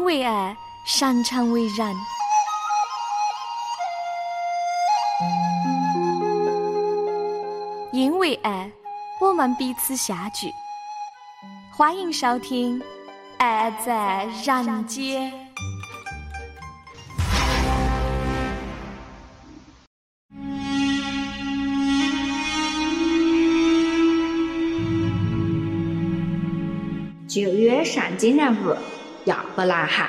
为爱，擅长为人。因为爱，我们彼此相聚。欢迎收听《爱在人间》。 9月上京人物亚伯拉罕。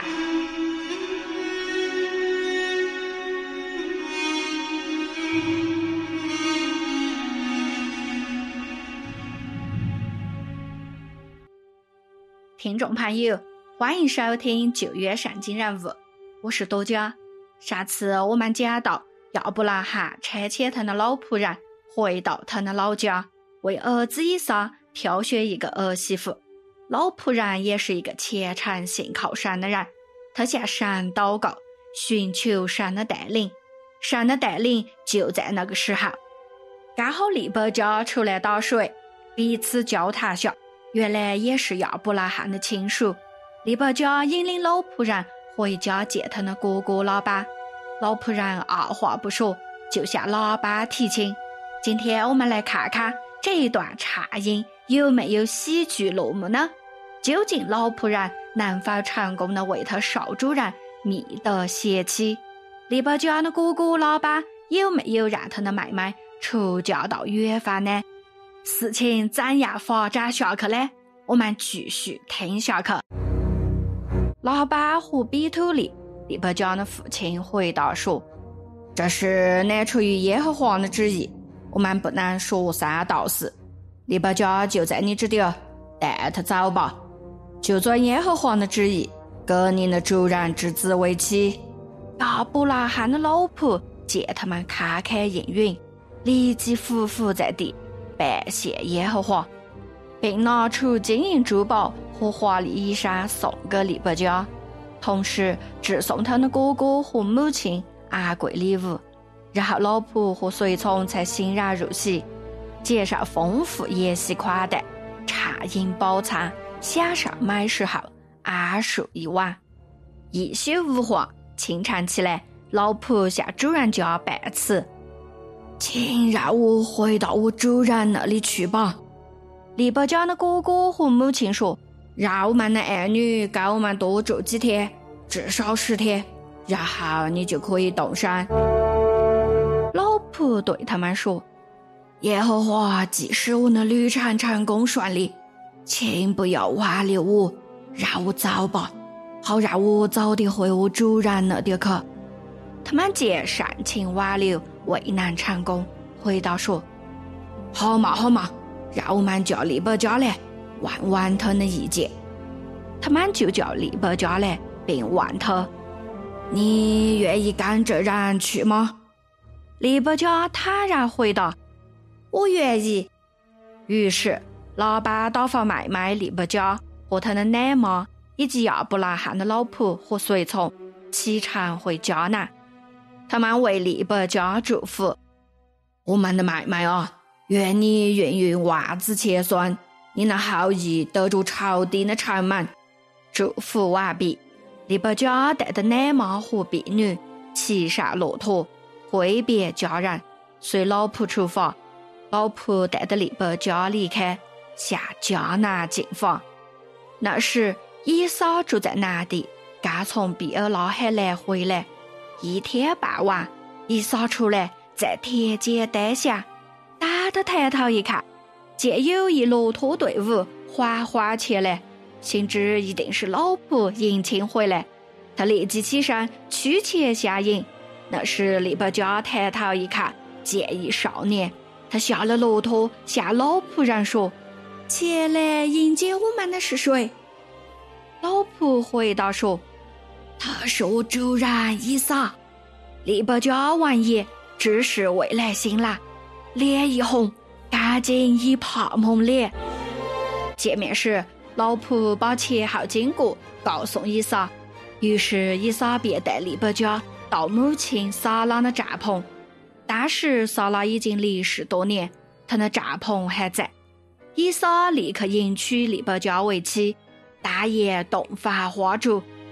听众朋友，欢迎收听9月上京人物，我是多佳。上次我们讲到亚伯拉罕拆迁他的老仆人，回到他的老家，为儿子以撒挑选一个儿媳妇。老仆人也是一个虔诚信靠神的人，他向神祷告，寻求神的带领。神的带领就在那个时候，刚好利百加出来打水，彼此交谈下，原来也是亚伯拉罕的亲属。利百加引领老仆人回家见他的哥哥拉班，老仆人二话不说就向拉班提亲。今天我们来看看这一段插音有没有喜剧落幕呢？究竟老仆人能否成功的为他少主人觅得贤妻？利百加的哥哥拉班有没有让他的妹妹出嫁到远方呢？事情怎样发展下去呢？我们继续听下去。拉班和比土利，利百加的父亲回答说：这是乃出于耶和华的旨意，我们不能说三道四。利百加就在你这里，带他走吧，就遵耶和华的旨意，跟你的主人之子为妻。亚伯拉罕的老婆见他们侃侃应允，立即伏伏在地，拜谢耶和华，并拿出金银珠宝和华丽衣裳送给利百加，同时致送他的哥哥和母亲昂贵礼物。然后老婆和随从才欣然入席，接受丰富宴席款待，畅饮饱餐，享受美食后安睡一晚。一宿无话，清晨起来，老婆向主人家拜辞：请让我回到我主人那里去吧。利百加的哥哥和母亲说：让我们的儿女跟我们多住几天，至少10天，然后你就可以动身。老婆对他们说：耶和华既使我的旅程成功顺利，请不要挽留我，让我走吧，好让我早点回我主人那里去。他们见盛情挽留未能成功，回答说：好嘛好嘛，让我们叫利百加来问问他的意见。他们就叫利百加来，并问他：你愿意跟这人去吗？利百加坦然回答：我愿意。于是拉班打发妹妹利百加和他的奶妈以及亚伯拉罕的老婆和随从启程回迦南。他们为利百加祝福：我们的妹妹啊，愿你孕育万子千孙，你的后裔得住朝廷的城门。祝福完毕，利百加带着奶妈和婢女骑上骆驼，挥别家人，随老婆出发。老婆带着利百加离开，向迦南进发。那时以撒住在南地，刚从比尔拉海来回来。一天傍晚，以撒出来在田间呆下，打的抬头一看，见有一骆驼队伍缓缓前来，心知一定是老婆迎亲回来。他立即起身趋前相迎。那时利百加抬头一看，见一少年，他下了骆驼，向老仆人说：前来迎接我们的是谁？老仆回答说：他是我主人以撒。利百加闻言，知是未来新郎，脸一红，赶紧以怕蒙脸。见面时，老仆把前后经过告诉以撒，于是以撒便带利百加到母亲撒拉的帐篷。当时撒拉已经离世多年，他的帐篷还在。以撒立刻迎娶利百加为妻，大宴洞房花烛，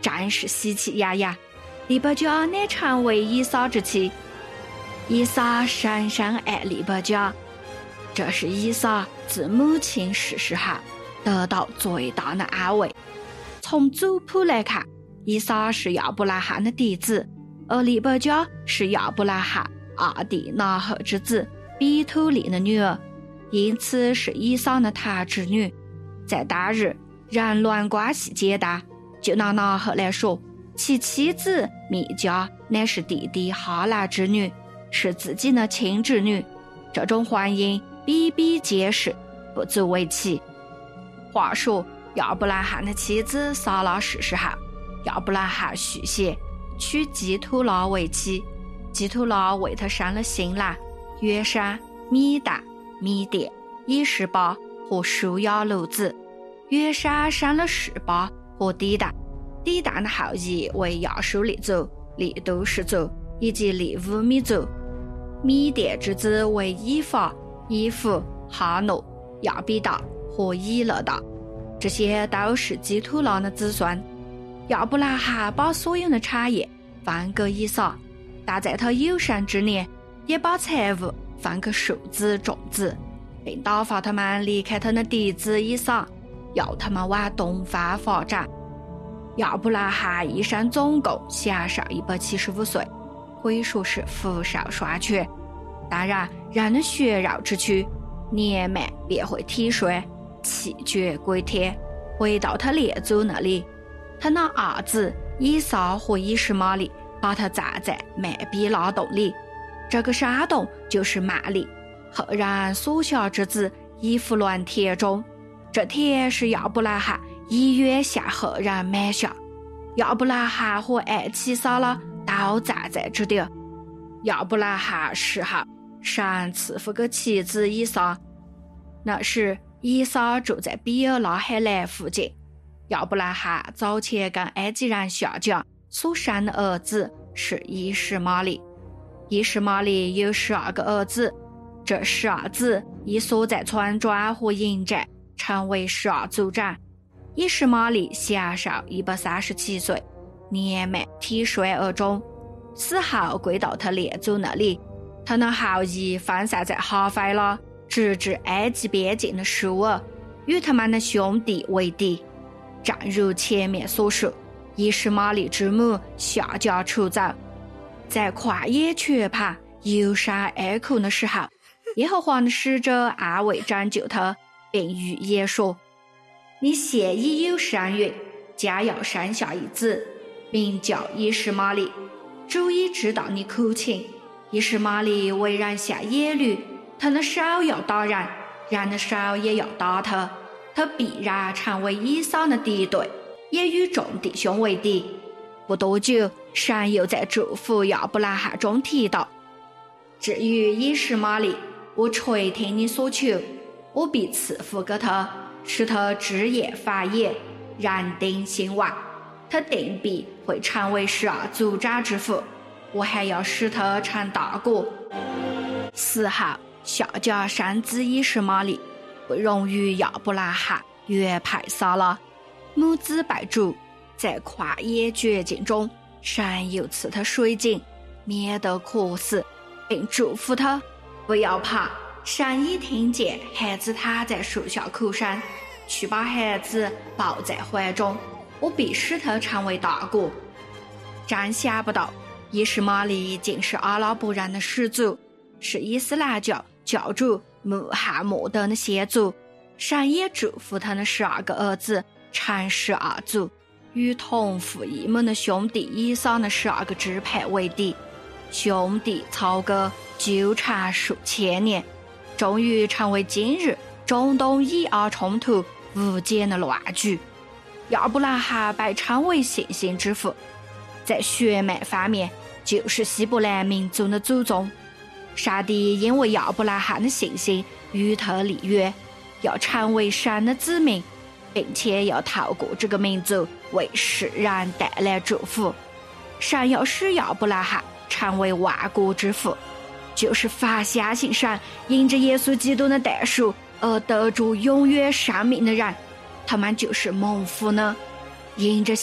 战事喜气洋洋，利百加乃成为以撒之妻。以撒深深爱利百加，这是以撒自母亲逝世后得到最大的安慰。从族谱来看，以撒是亚伯拉罕的嫡子，而利百加是亚伯拉罕二弟拿赫之子比土利的女儿，因此是以撒的堂侄女。在当日，人伦关系简单，就拿拿赫来说，其妻子米迦乃是弟弟哈兰之女，是自己的亲侄女。这种婚姻比比皆是，不足为奇。话说亚伯拉罕的妻子撒拉逝世后，亚伯拉罕续弦，娶基土拉为妻。基土拉为他生了新郎约山、米旦、米甸、以实巴和舒亚鲁子。约山生了示巴和底旦，底旦的后裔为亚述利族、利都氏族以及利乌米族。米甸之子为以法、以弗、哈诺、亚比达和以勒达，这些都是基土拉的子孙。亚伯拉罕把所有的产业分给以撒，但在他有生之年，也把财物分给庶子、众子，并打发他们离开他的嫡子以撒，要他们往东方发展。亚伯拉罕一生总共享受175岁，可以说是福寿双全。当然，人的血肉之躯年迈便会体衰，气绝归天，回到他列祖那里。他那儿子以撒和以实玛利把他葬在麦比拉洞里，这个山洞就是曼利，后人所辖之子以弗伦田中。这田是亚伯拉罕以约向后人买下，亚伯拉罕和爱妻撒拉都葬在这地。亚伯拉罕死后，神赐福给妻子以撒。那时以撒住在比尔拉海莱附近。亚伯拉罕早前跟埃及人下讲所生的儿子是以实玛利。以实玛利有12个儿子，这12子以所在村庄和营寨成为12族长。以实玛利享受137岁，年迈体衰而终，死后归到他列祖那里。他的后裔分散在哈菲拉直至埃及边境的舒尔，与他们的兄弟为敌。正如前面所述，以实玛利之母下嫁出走，在旷野缺乏忧伤哀哭的时候，耶和华的使者安慰拯救他，并预言说：你现已有身孕，将要生下一子，名叫以实玛利。主已知道你苦情。以实玛利为人像野驴，他的手要打人，人的手也要打他。他必然成为以撒的敌对，也与众弟兄为敌。不多久，神又在祝福亚伯拉罕中提到：至于以实玛利，我垂听你所求，我必赐福给他，使他枝叶繁衍，人丁兴旺。他定必会成为12族长之父，我还要使他成大国。死后，下嫁生子以实玛利，不容于亚伯拉罕约派撒拉，母子被逐，在旷野绝境中，神又赐他水井，免得渴死，并祝福他：不要怕，神已听见孩子躺在树下哭声，去把孩子抱在怀中，我必使他成为大国。真想不到，以实玛利竟是阿拉伯人的始祖，是伊斯兰教教主穆罕默德的先祖。神也祝福他的12个儿子成12族，与同父异母的兄弟以撒的12个支派为敌，兄弟操戈纠缠数千年，终于成为今日中东以阿冲突无解的乱局。亚伯拉罕被称为信心之父，在血脉方面就是希伯来民族的祖宗。上帝因为亚伯拉罕的信心与他立约，要成为神的子民，并且要透过这个民族为世人带来祝福。神要使亚伯拉罕成为万国之父，就是凡相信神，因着耶稣基督的代赎而得住永远生命的人，他们就是蒙福呢。因着信，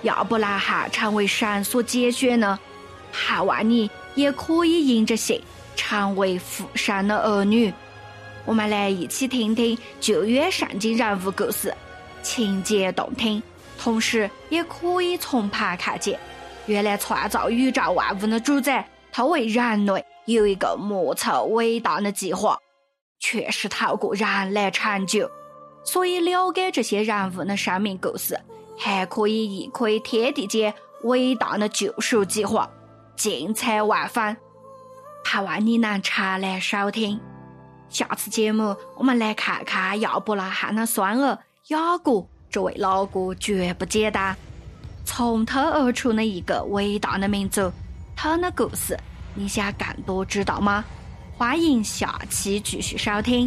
亚伯拉罕成为神所拣选呢？盼望你也可以因着信成为父神的儿女。我们来一起听听旧约圣经人物故事，情节动听，同时也可以从旁看见，原来创造宇宙万物的主宰，他为人类有一个莫测伟大的计划，却是透过人来成就。所以了解这些人物的生命故事，还可以一窥天地间伟大的救赎计划，精彩万分。盼望你能常来收听。下次节目我们来看看亚伯拉罕的孙儿雅各，这位老哥绝不简单，从他而出的一个伟大的民族，他的故事你想更多知道吗？欢迎下期继续收听。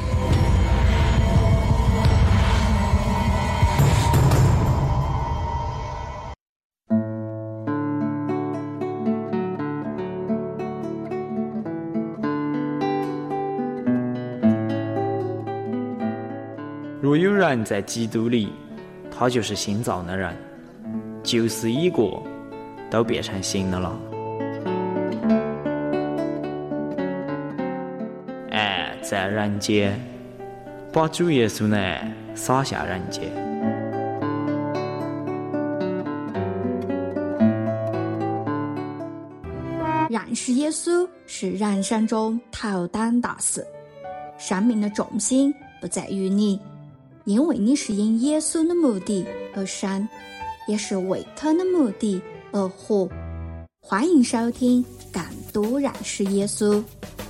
若有人在基督里，他就是新造的人，旧事已过，都变成新的了。爱在人间，把主耶稣的爱洒下人间。 认识耶稣是人生中头等大事，生命的重心不在于你，因为你是因耶稣的目的而生，也是为他的目的而活。欢迎收听更多认识耶稣。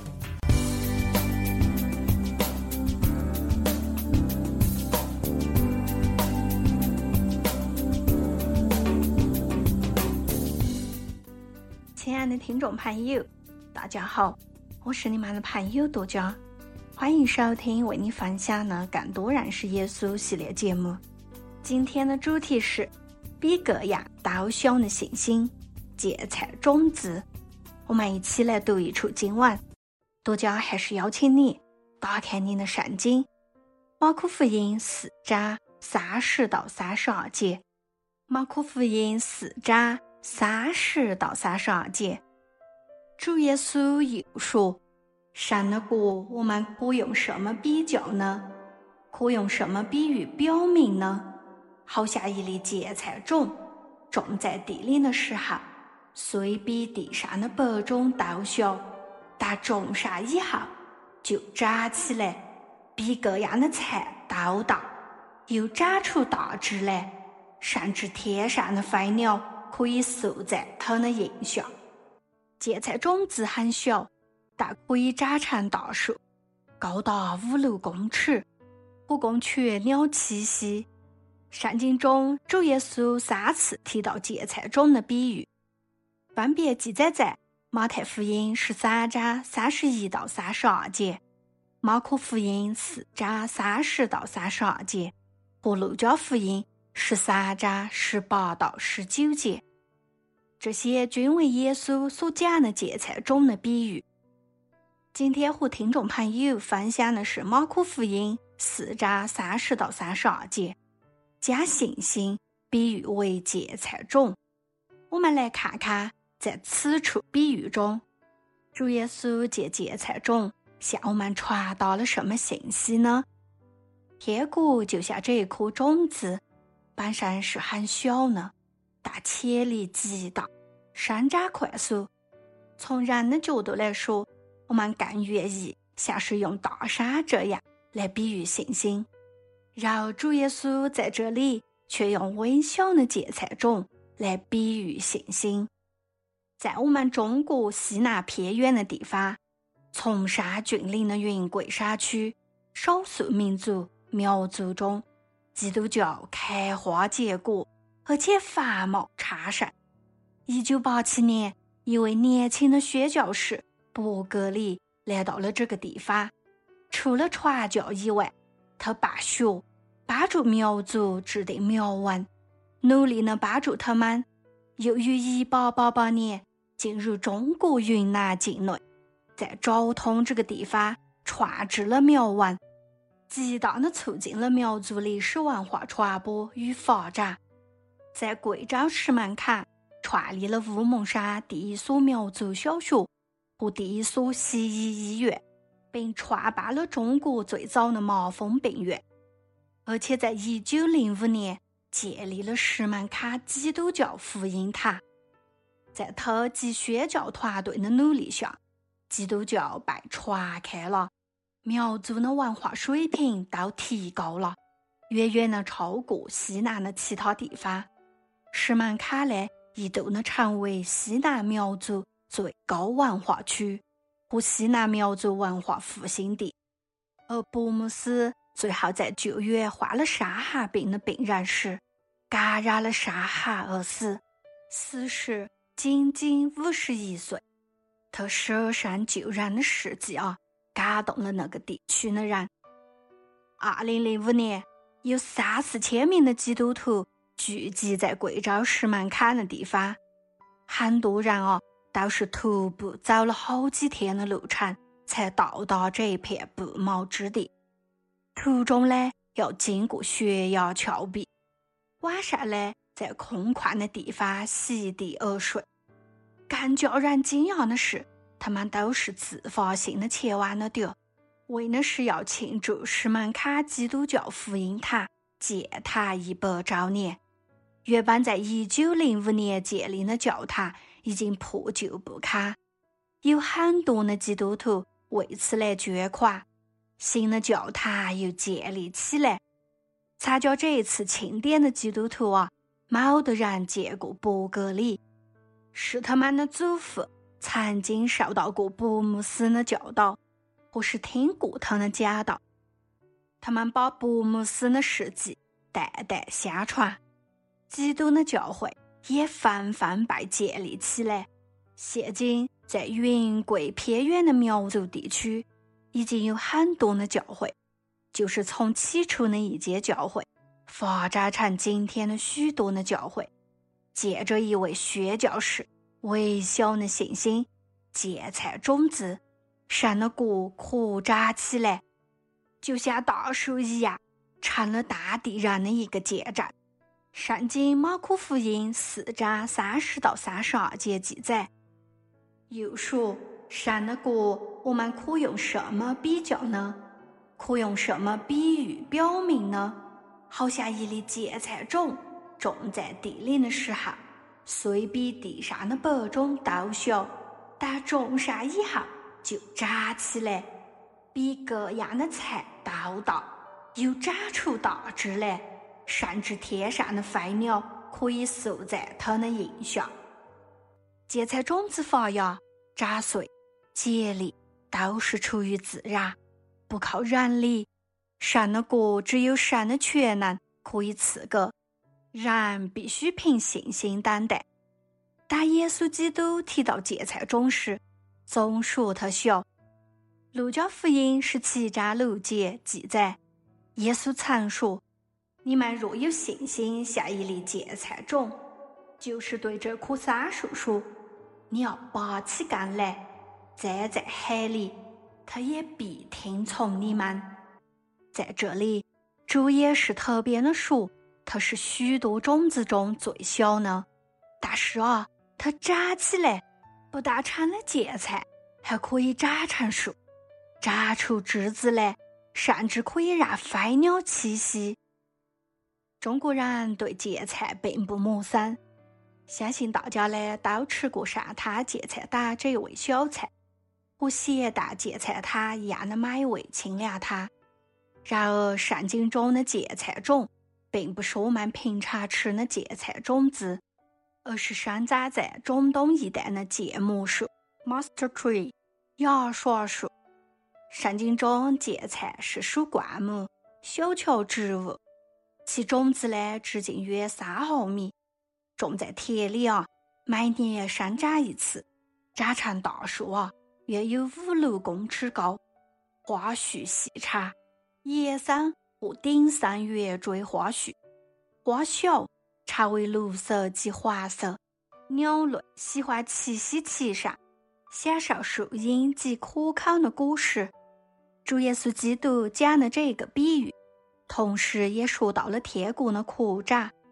亲爱的听众朋友，大家好，我是你们的朋友多佳，欢迎收听为你分享的更多认识耶稣系列节目。今天的主题是比各样都小的信心，芥菜种子。我们一起来读一处经文。多佳还是邀请你打开你的圣经，马可福音4章30到32节。马可福音4章30到32节。主耶稣又说，神的国我们可用什么比较呢？可用什么比喻表明呢？好像一粒芥菜种，种在地里的时候，虽比地上的百种都小，但种上以后就长起来，比各样的菜都大，又长出大枝来，甚至天上的飞鸟可以宿在它的荫下。芥菜种子很小，但可以长成大树，高达5-6公尺，可供雀鸟栖息。圣经中主耶稣3次提到芥菜种的比喻，分别记载在马太福音13章31到32节、马可福音4章30到32节和路加福音13章18到19节。这些均为耶稣所讲的芥菜种的比喻。今天和听众朋友分享的是马可福音4章30到32节，将信心比喻为芥菜种。我们来看看在此处比喻中，主耶稣借芥菜种向我们传达了什么信息呢？天国就像这一颗种子，本身是很小的，但潜力极大，生长快速。从人的角度来说，我们更愿意像是用大山这样来比喻信心，然而主耶稣在这里却用微小的芥菜种来比喻信心。在我们中国西南偏远的地方，崇山峻岭的云贵山区少数民族苗族中，基督教开花结果，而且繁茂昌盛。1987年，一位年轻的宣教士伯格里来到了这个地方，除了传教以外，他办学，帮助苗族制定苗文，努力地帮助他们又于1888年进入中国云南境内，在昭通这个地方创制了苗文，极大地促进了苗族历史文化传播与发展。 在贵州石门坎创立了乌蒙山第一所苗族小学和第一所西医医院，并创办了中国最早的麻风病院，而且在1905年建立了石门坎基督教福音堂。在特级宣教团队的努力下，基督教被传开了，苗族的文化水平都提高了，远远的超过西南的其他地方。石门坎呢，一度的成为西南苗族最高文化区和西南苗族文化复兴地。而伯姆斯最后在9月患了伤寒病的病人时，感染了伤寒而死，死时仅仅51岁。他舍身救人的事迹感动了那个地区的人。2005年，有3-4千名的基督徒聚集在贵州石门坎的地方，很多人都是徒步走了好几天的路程才到达这一片不毛之地，途中呢要经过悬崖峭壁，晚上呢在空旷的地方席地而睡。更叫人惊讶的是，他们都是自发性的前往了的，为的是要庆祝石门坎基督教福音堂建堂100周年。原本在1905年建立的教堂已经破旧不堪，有很多的基督徒为此来捐款，新的教堂又建立起来。参加这一次庆典的基督徒没的人见过伯格里，是他们的祖父曾经受到过伯姆斯的教导，或是听过他的讲道。他们把伯姆斯的事迹代代相传，基督的教会也纷纷被建立起来。现今在云贵偏远的苗族地区，已经有很多的教会，就是从起初的一间教会发展成今天的许多的教会，借着一位宣教士微小的信心芥菜种子，神的国扩展起来，就像大树一样，成了大地人的一个见证。圣经马可福音4章30到32节记载，又说，神的国我们可用什么比较呢？可用什么比喻表明呢？好像一粒芥菜种种在地里的时候，虽比地上的百种都小，但种上以后就长起来，比各样的菜都大，又长出大枝来，甚至天上的飞鸟可以宿在它的荫下。芥菜种子发芽、长穗、结粒都是出于自然，不靠人力。神的国只有神的全能可以赐给，人必须凭信心等待。但耶稣基督提到芥菜种时，总说它小。路加福音17章6节记载，耶稣曾说，你们若有信心像一粒芥菜种，就是对这棵桑树说，你要拔起根来栽在海里，它也必听从你们。在这里，主也是特别的说，它是许多种子中最小的，但是它长起来不但成了芥菜，还可以长成树，长出枝子来，甚至可以让飞鸟栖息。中国人对芥菜并不陌生，相信大家呢都吃过上汤芥菜蛋这一味小菜，和咸蛋芥菜汤一样的美味清凉汤。然而圣经中的芥菜种并不是我们平常吃的芥菜种子，而是生长在中东一带的芥末树 Master Tree 牙刷树。圣经中芥菜是属灌木小乔植物，其种子呢直径约3毫米，种在田里每年生长一次，长成大树约有5-6公尺高，花序细长，野生或顶生圆锥花序，花小，常为绿色及黄色，鸟类喜欢栖息其上，享受树荫及可口的果实。主耶稣基督讲的这个比喻，同时也说到了天国的扩展。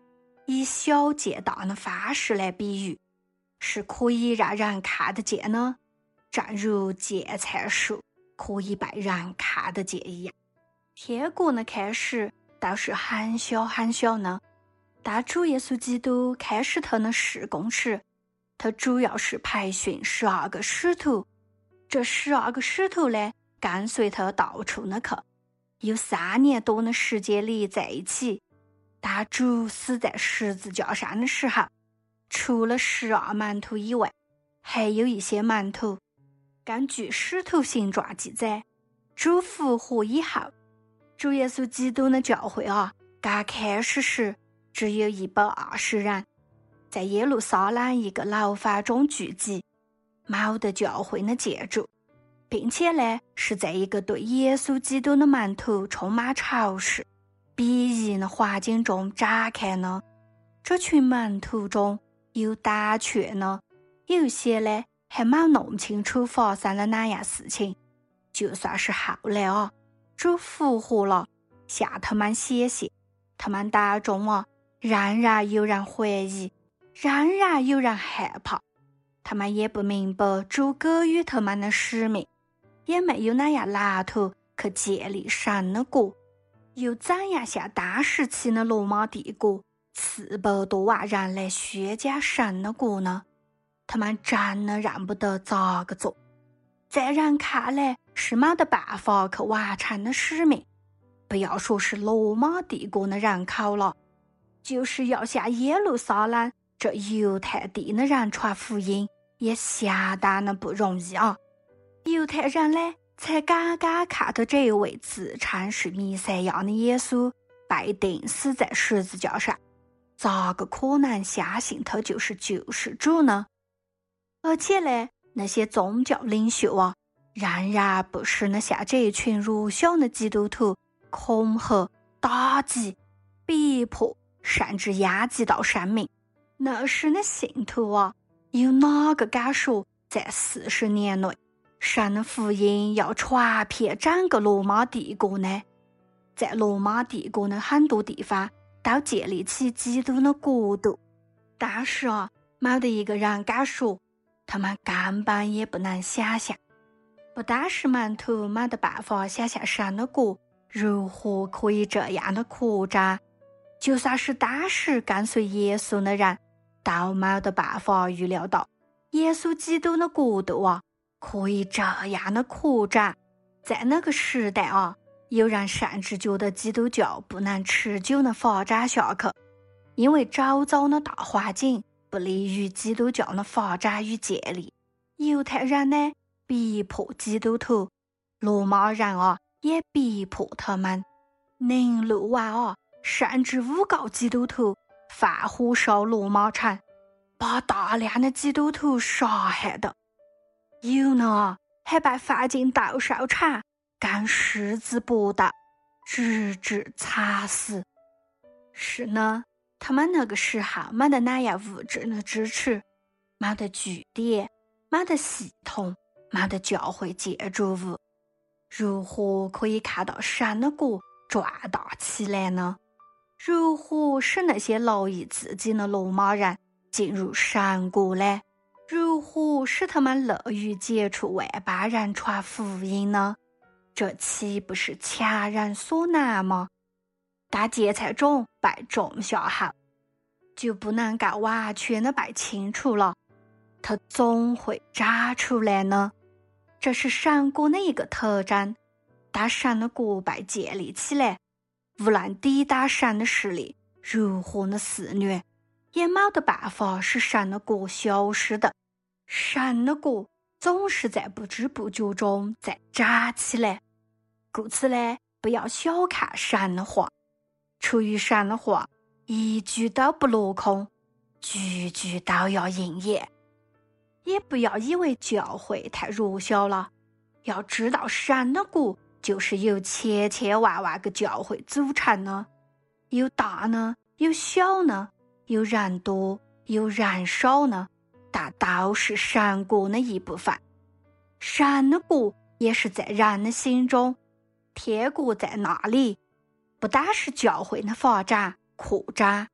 以小见大的方式来比喻，是可以让人看得见的，正如芥菜树可以被人看得见一样。天国的开始都是很小很小的，但主耶稣基督开始他的事工时，他主要是培训12个使徒。这12个使徒呢，跟随他到处的去，有3年多的时间里在一起。但主死在十字架上的时候，除了12门徒以外，还有一些门徒。根据使徒行传记载，主复活以后，主耶稣基督的教会刚开始时只有120人，在耶路撒冷一个楼房中聚集，没得教会的建筑，并且呢是在一个对耶稣基督的门徒充满仇视、鄙夷的环境中展开呢。这群门徒中有胆怯呢，有些呢还没弄清楚发生了哪样事情。就算是后来主复活了，向他们显现，他们当中仍然有人怀疑，仍然有人害怕。他们也不明白主给予他们的使命，也没有那样蓝图去建立神的国，又怎样像当时期的罗马帝国400多万人来宣讲神的国呢？他们真的认不得咋个做，在人看来是没得办法去完成的使命。不要说是罗马帝国的人口了，就是要向耶路撒冷这犹太地的人传福音，也相当的不容易啊。犹太人呢，才刚刚看到这位自称是弥赛亚的耶稣被钉死在十字架上，咋个可能相信他就是救世主呢？而且呢，那些宗教领袖仍然不时的向这一群弱小的基督徒恐吓、打击、逼迫，甚至压击到生命。那时的信徒有哪个敢说在40年内神的福音要传遍整个罗马帝国呢？在罗马帝国的很多地方都建立起基督的国度，但是没得一个人敢说，他们根本也不能想象。不单是门徒没得办法想象神的国如何可以这样的扩张，就算是当时跟随耶稣的人都没得办法预料到耶稣基督的国度可以这样的扩展。在那个时代有人甚至觉得基督教不能持久的发展下去，因为周遭的大环境不利于基督教的发展与建立。犹太人呢，逼迫基督徒，罗马人也逼迫他们。宁路王甚至诬告基督徒放火烧罗马城，把大量的基督徒杀害的。有呢还被放进斗兽场跟狮子搏斗，直至惨死。是呢，他们那个时候没得那样物质的支持，没得据点，没得系统，没得教会建筑物，如何可以看到神的国壮大起来呢？如何使那些劳役自己的罗马人进入神国呢？如何使他们乐于接触外邦人传福音呢？这岂不是强人所难吗？但芥菜种被种下后，就不能够完全的被清除了，它总会长出来呢。这是神国的一个特征。当神的国被建立起来，无论抵挡神的势力如何的肆虐，也没得办法使神的国消失的。神的国总是在不知不觉中在长起来。故此呢，不要小看神的话，出于神的话，一句都不落空，句句都要应验。也不要以为教会太弱小了，要知道神的国就是由千千万万个教会组成的，有大呢，有小呢，有人多，有人少呢，但都是神国的一部分。神的国也是在人的心中，天国在那里，不单是教会的发展扩展，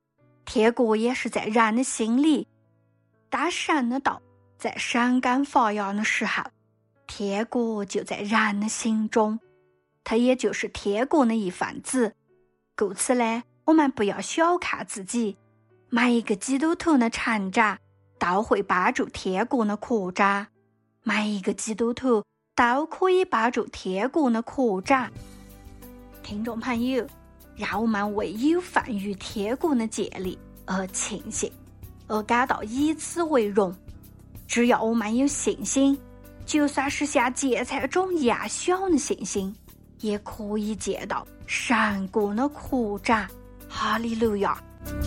天国也是在人的心里。当神的道在生根发芽的时候，天国就在人的心中，它也就是天国的一份子。故此呢，我们不要小看自己，每一个基督徒的成长都会帮助天国的扩张，每一个基督徒都可以帮助天国的扩展。听众朋友，让我们为有份于天国的建立而庆幸，而感到以此为荣。只要我们有信心，就算是像芥菜种一样小的信心，也可以见到神国的扩展。哈利路亚！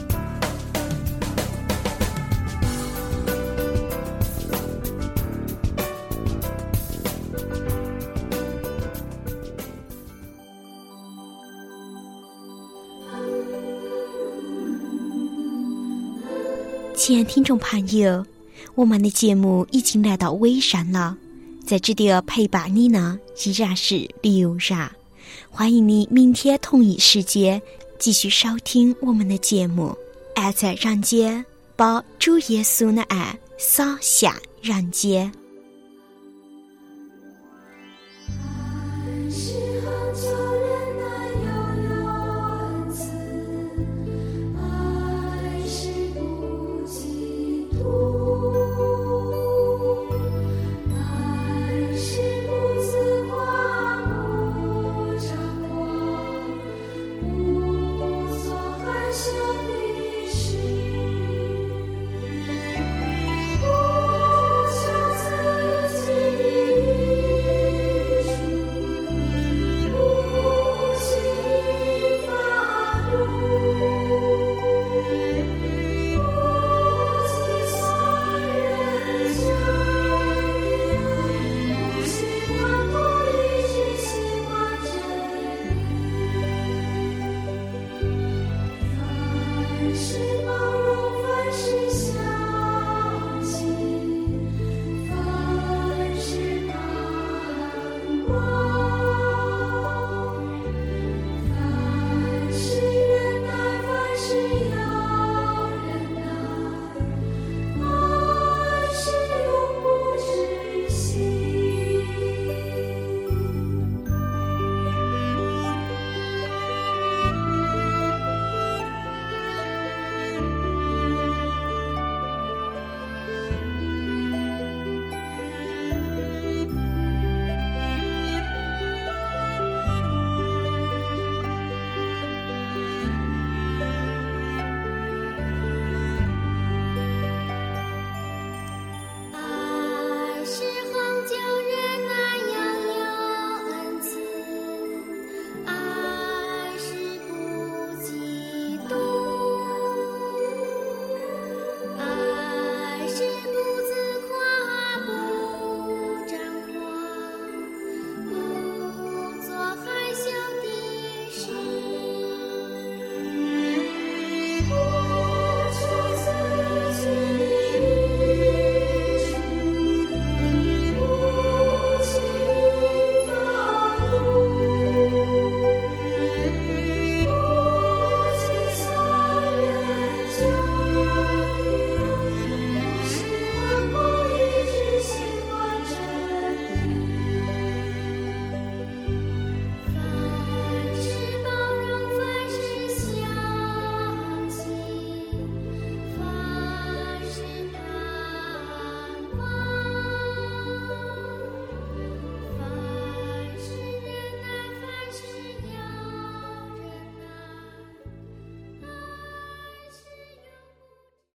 亲爱的听众朋友，我们的节目已经来到尾声了，在这里陪伴你呢依然是刘然。欢迎你明天同一时间继续收听我们的节目。爱在人间，把主耶稣的爱洒向人间。